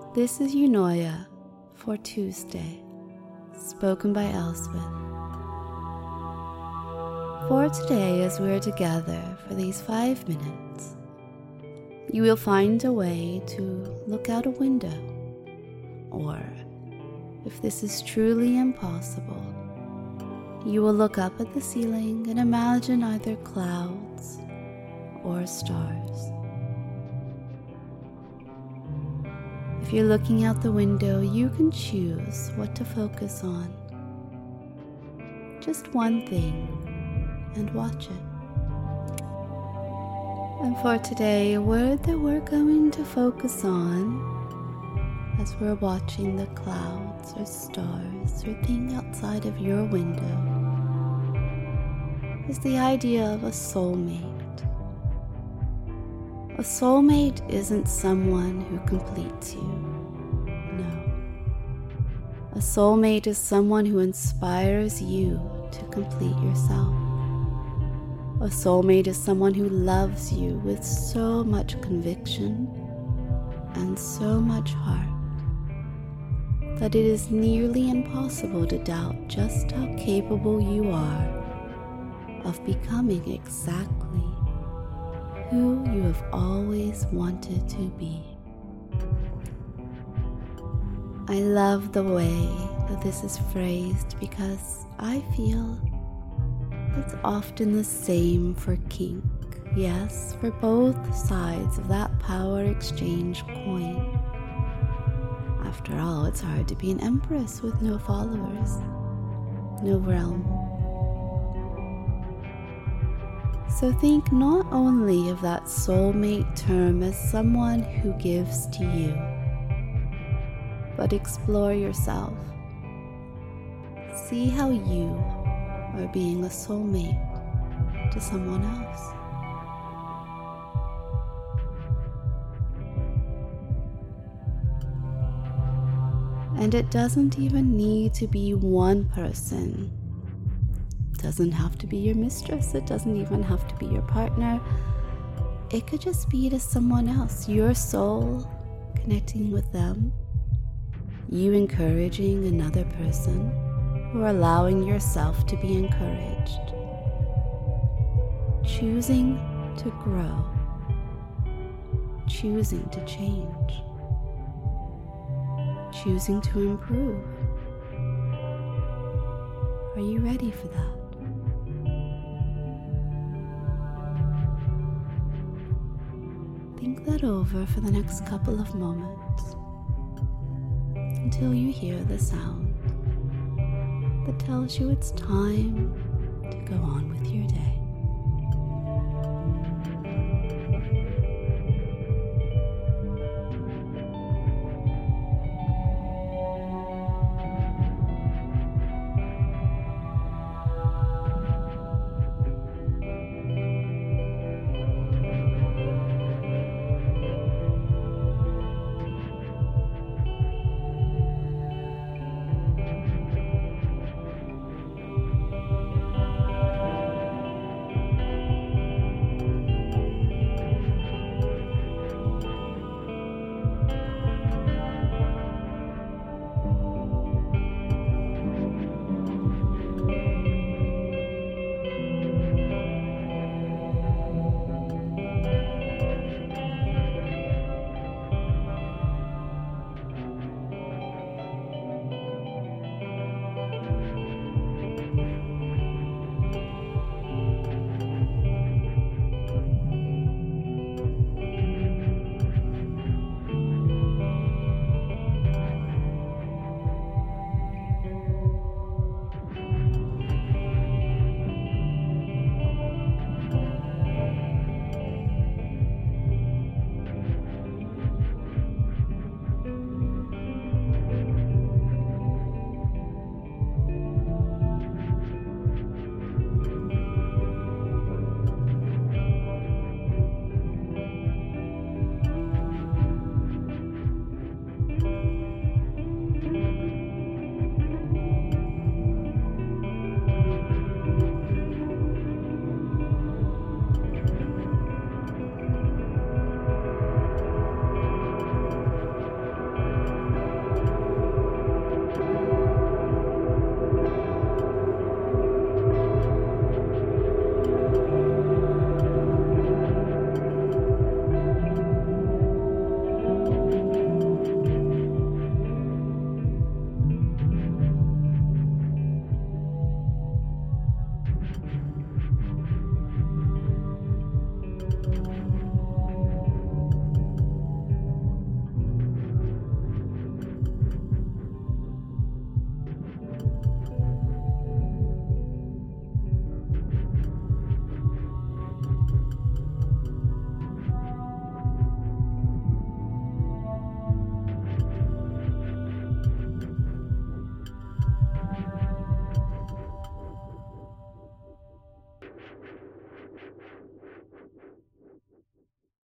This is Eunoia for Tuesday, spoken by Elspeth. For today, as we're together for these 5 minutes, you will find a way to look out a window, or if this is truly impossible, you will look up at the ceiling and imagine either clouds or stars. If you're looking out the window, you can choose what to focus on. Just one thing, and watch it. And for today, a word that we're going to focus on as we're watching the clouds or stars or thing outside of your window is the idea of a soulmate. A soulmate isn't someone who completes you. No. A soulmate is someone who inspires you to complete yourself. A soulmate is someone who loves you with so much conviction and so much heart that it is nearly impossible to doubt just how capable you are of becoming exactly who you have always wanted to be. I love the way that this is phrased because I feel it's often the same for kink. Yes, for both sides of that power exchange coin. After all, it's hard to be an empress with no followers, no realm. So think not only of that soulmate term as someone who gives to you, but explore yourself. See how you are being a soulmate to someone else. And it doesn't even need to be one person. It doesn't have to be your mistress. It doesn't even have to be your partner. It could just be to someone else, your soul connecting with them, you encouraging another person, or allowing yourself to be encouraged. Choosing to grow, choosing to change, choosing to improve. Are you ready for that? Think that over for the next couple of moments until you hear the sound that tells you it's time to go on with your day.